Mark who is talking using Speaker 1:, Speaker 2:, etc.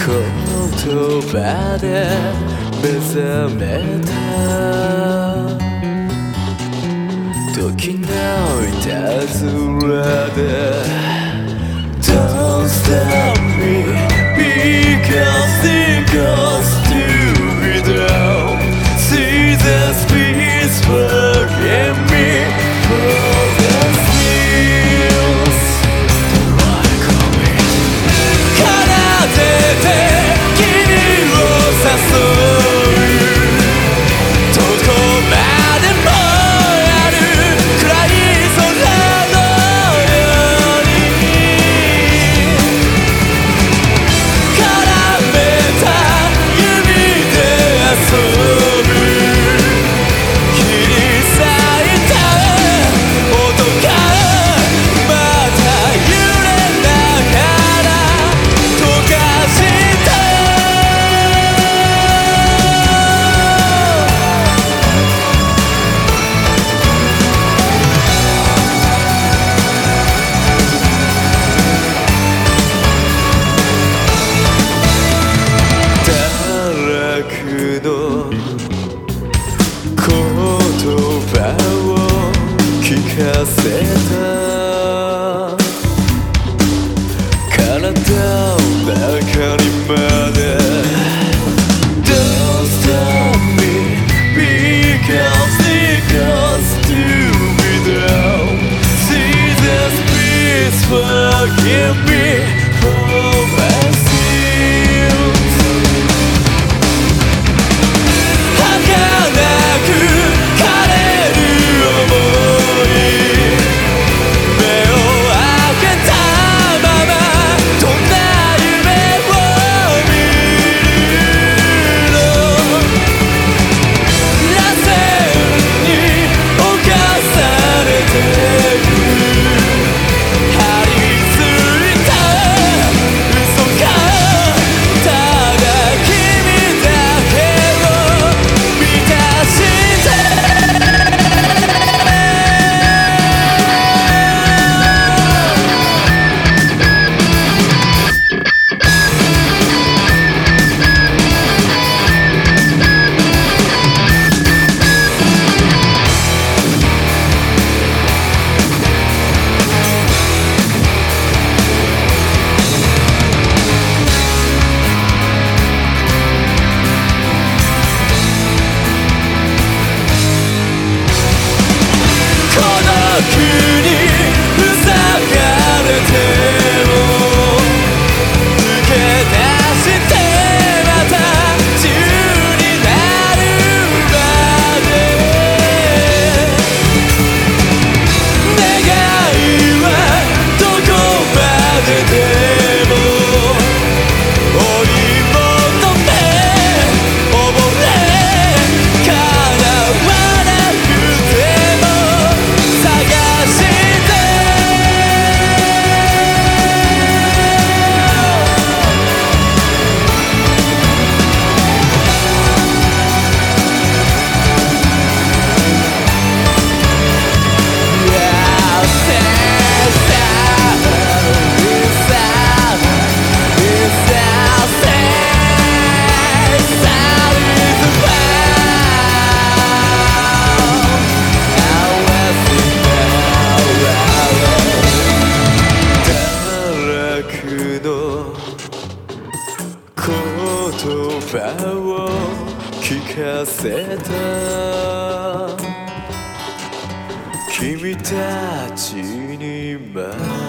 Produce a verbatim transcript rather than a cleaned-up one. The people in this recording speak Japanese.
Speaker 1: 言葉で目覚めた時のいたずらで Don't stop me because it goes to be down. See the speeds forgive me for the feels that I commit. 奏でて君を誘うどこまでもある暗い空のように絡めた指で遊ぶ切り裂いた音がまた揺れながら溶かした堕落の言葉を聞かせた体の中にまで Don't stop me because it goes to be down. See the speeds forgive me for my sins. 儚く枯れる想い目を開けたままどんな夢を見るの螺旋に侵されてく張り付いた嘘がただ君だけを満たして孤独に塞がれても抜け出してまた自由になるまで願いはどこまででも追い求め溺れ叶わなくても探して言葉を聞かせた君たちにまで